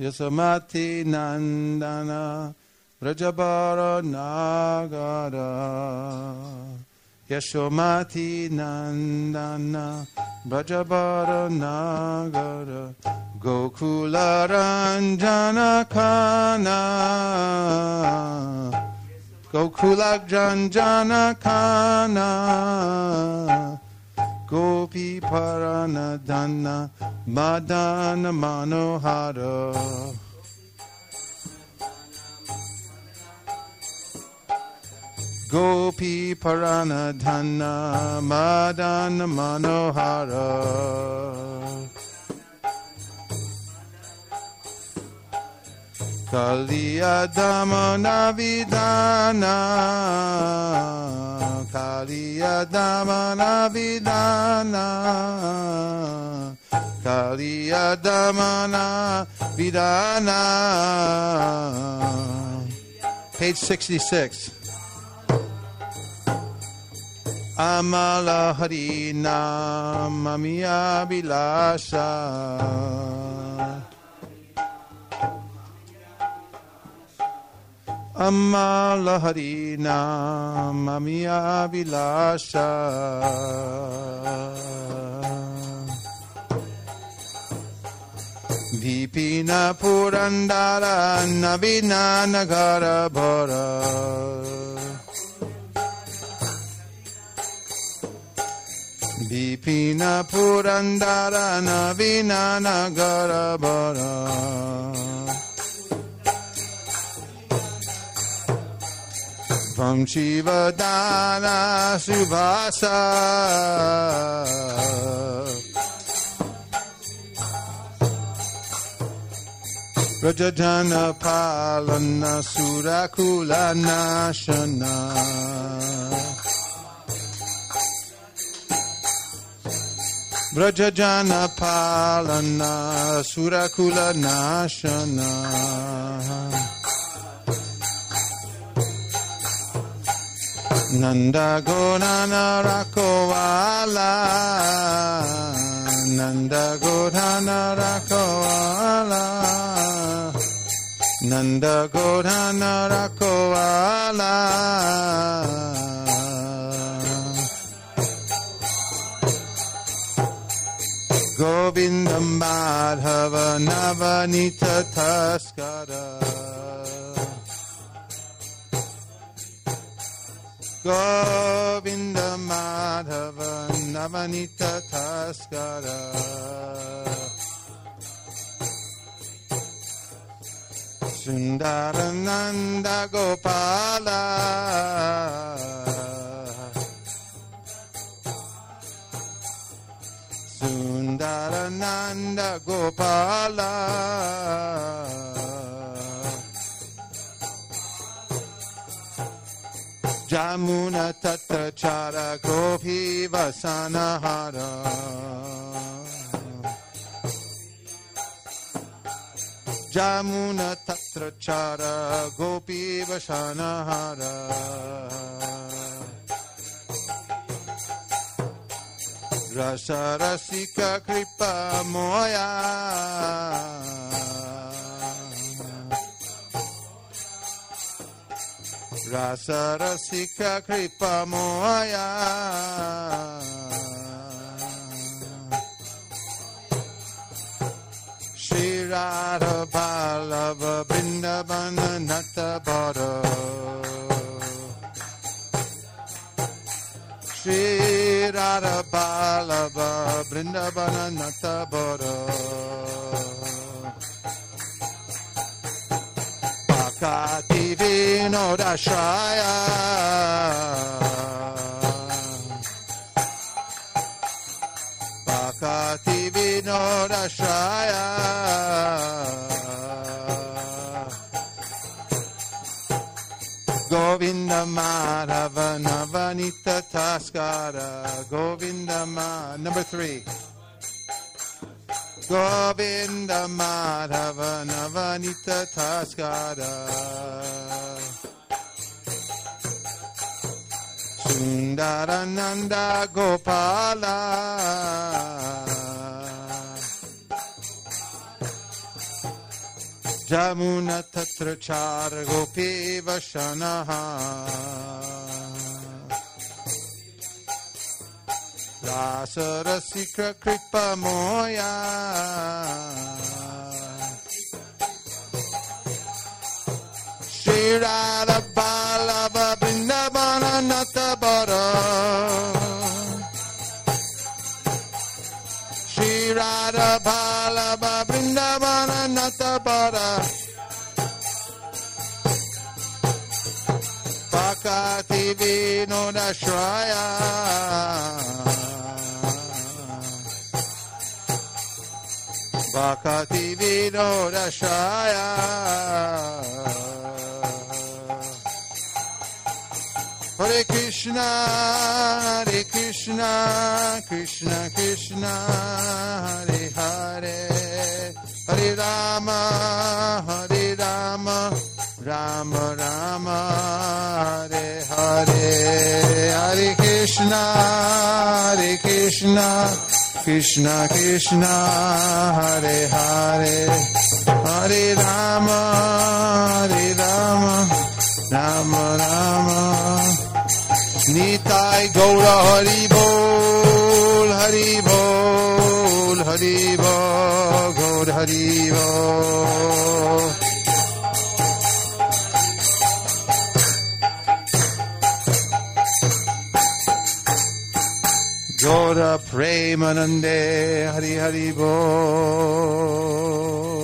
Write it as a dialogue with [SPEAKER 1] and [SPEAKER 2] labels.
[SPEAKER 1] Yasomati Nandana Vrajabara Nagara Yashomati Nandana Vrajabara Nagara Gokula Ranjana Kana Gokula Janjana Kana Gopi Paranadana Madana Manohara Gopi Paranadana Madana Manohara Kaliyadama Navidana Kaliyadama Navidana Kaliyadama Navidana. Page 66. Amala Harina Mamiya Bilasha Amala Harina Mamiya Bilasha Vipina Purandara Navina Nagara Bhara Vipina Purandara Navina Nagara Bhara Vamshivadana Subhasa Rajajana Palana Surakula Nashana Rajajana Palana Surakula Nashana Nanda Godana Rakovala Nanda Godana Rakovala Nanda Godana Rakovala Govinda Madhava Navanita Taskara Govinda Madhava Navanita Taskara Sundarananda Gopala Sundarananda Gopala Jamuna Tatra Chara Gopi Vasanahara Jamuna Tatra Chara Gopi Vasanahara Rasa Rasika Kripa Moya Rasa Rasika Kripa Moya Shri Radha Vallabha Vrindavana Nata Bhara Shri Radha Vallabha Vrindavana Nata Bhara Kati Vinodashraya Pakati Vinodashraya Govinda Madhava Navanita Taskara Govinda Madhava. Number 3. Govinda Madhava Navanita Taskara Sundarananda Gopala Jamuna tatra chara gopi vashanaha Rasa rasika kripa moya Shri Radha Vallabha Vrindavana Natabara Shri Radha Vallabha Vrindavana Natabara Bhakati Vinoda Shraya Bhakati Vinoda Shraya Hare Krishna, Hare Krishna, Krishna Krishna, Hare Hare, Hare Rama, Hare Rama, Rama Rama, Hare Hare, Hare Krishna, Hare Krishna, Krishna Krishna, Hare Hare, Hare Rama, Hare Rama, Rama Rama. Nitai Gaura Hari Bol, Hari Bol, Hari Bol, Gaur Hari Bol. Gaura Premanande, Hari Hari Bol.